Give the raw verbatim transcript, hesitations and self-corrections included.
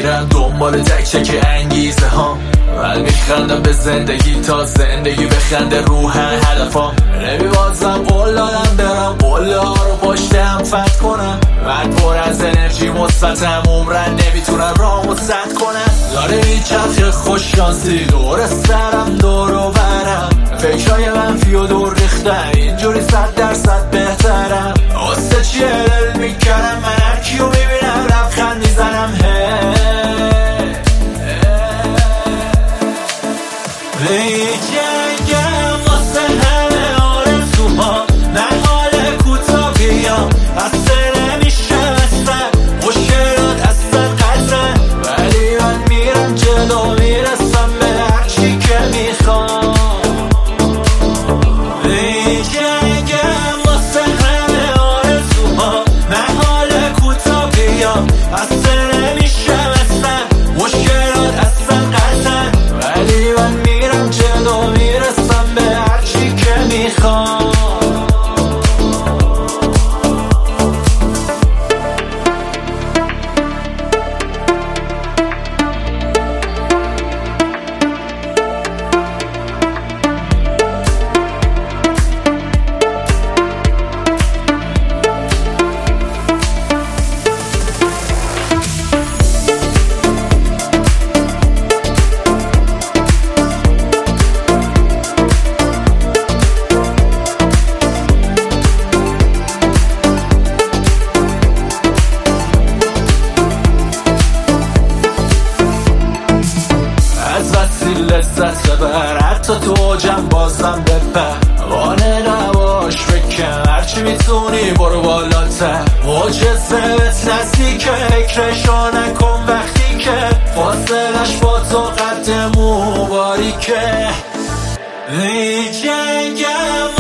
میرم دنبال تک تک انگیزه ها. من میخندم به زندگی تا زندگی بخنده روح هدفام. نمیبازم قول دادم برم قله ها رو پشتم فتح کنم. من پر از انرژی مثبتم عمرن نمیتونم رامو سد کنم. داره میچرخه خوش شانسی دور سرم دور و برم. فکرهای منفی و دور ریختن اینجوری صد درصد بهترم. واسه چیه دل میکنم من هرکیو میبینم لبخند میزنم. میجنگم واسه همه آرزوها نه حال کوتا بیام اصلا نمیشه اصلا مشکلات اصلا قطعا. ولی من میرم جلو میرسم به هرچی که میخوام. میجنگم واسه همه آرزوها نه حال کوتا بیام اصلا نمیشه اصلا مشکلات اصلا قطعا. ولی من میرم جلو میرسم به هرچی که میخوام. لذت ببر حتی تو جم بازم بپر. وانه نباش بکن هرچی میتونی برو بالاتر. معجزه بهت نزدیکه فکرشو نکن وقتی که فاصلش با تو قد مو باریکه. میجنگم